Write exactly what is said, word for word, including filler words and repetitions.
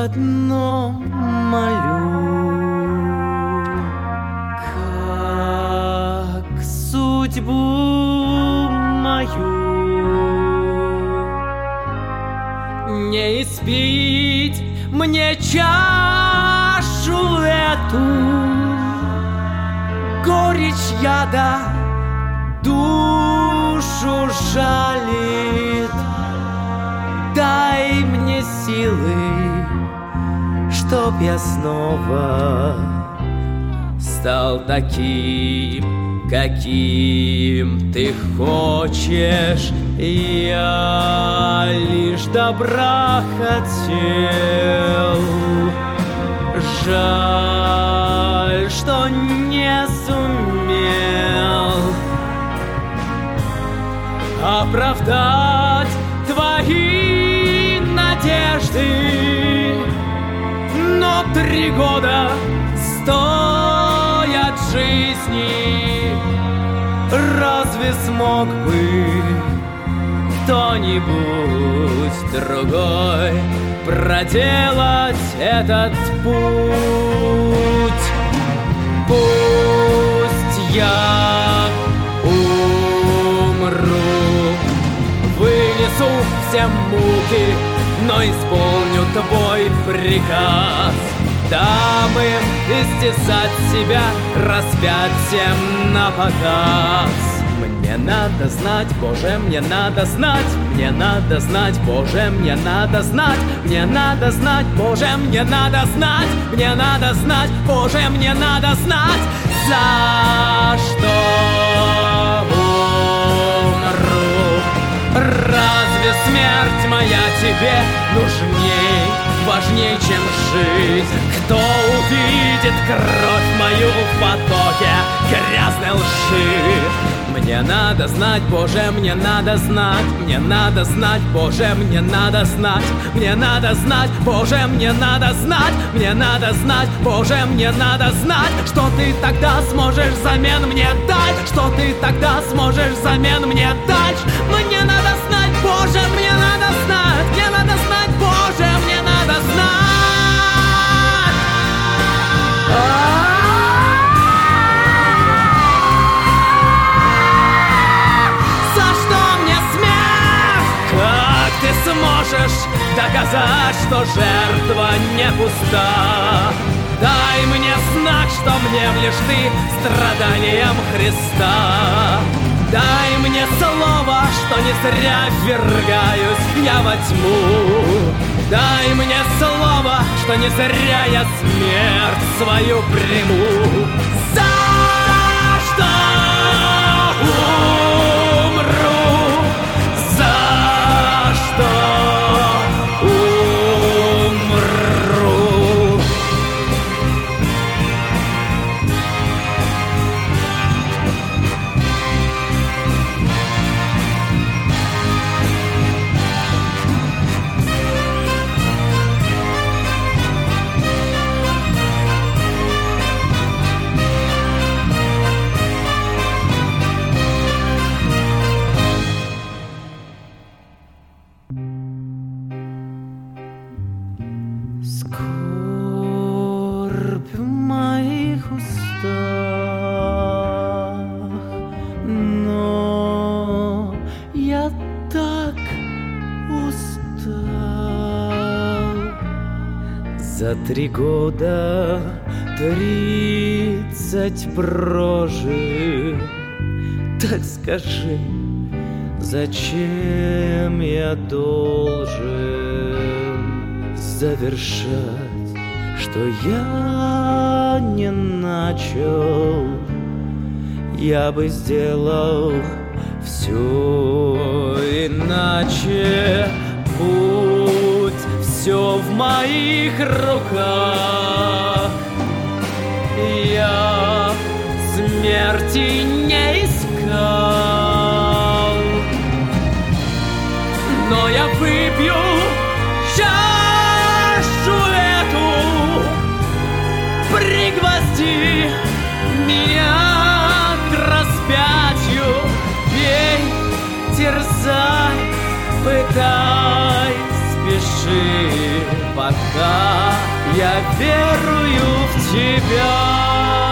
одно молю, как судьбу мою не испить мне чашу эту, горечь яда душу жалит. Дай мне силы, чтоб я снова стал таким, каким ты хочешь. Я лишь добра хотел. Жаль, что не сумел оправдать твои надежды, но три года стоят жизни. Разве смог бы кто-нибудь другой проделать этот путь? Пусть я умру, вынесу все муки, но исполню твой приказ. Дам им истязать себя распятием на показ. Мне надо знать, Боже, мне надо знать, мне надо знать, Боже, мне надо знать, мне надо знать, Боже, мне надо знать, мне надо знать, Боже, мне надо знать, за что умру. Разве смерть моя тебе нужней, важней, чем жизнь? Кто увидит кровь мою в потоке грязной лжи? Мне надо знать, Боже, мне надо знать, мне надо знать, Боже, мне надо знать, мне надо знать, Боже, мне надо знать, мне надо знать, Боже, мне надо знать, что ты тогда сможешь взамен мне дать, что ты тогда сможешь взамен мне дать. Мне надо знать, Боже, мне надо знать, мне надо знать, Боже, мне надо знать. Сможешь доказать, что жертва не пуста. Дай мне знак, что внемлешь ты страданиям Христа. Дай мне слово, что не зря ввергаюсь я во тьму. Дай мне слово, что не зря я смерть свою приму. За что умру? За что умру? Скорбь в моих устах, но я так устал. За три года тридцать прожил. Так скажи, зачем я должен завершать, что я не начал? Я бы сделал все иначе. Будь все в моих руках, я смерти не искал. Но я выпью чашу эту, пригвозди меня к распятию. Пей, терзай, пытай, спеши. пока я верую в тебя.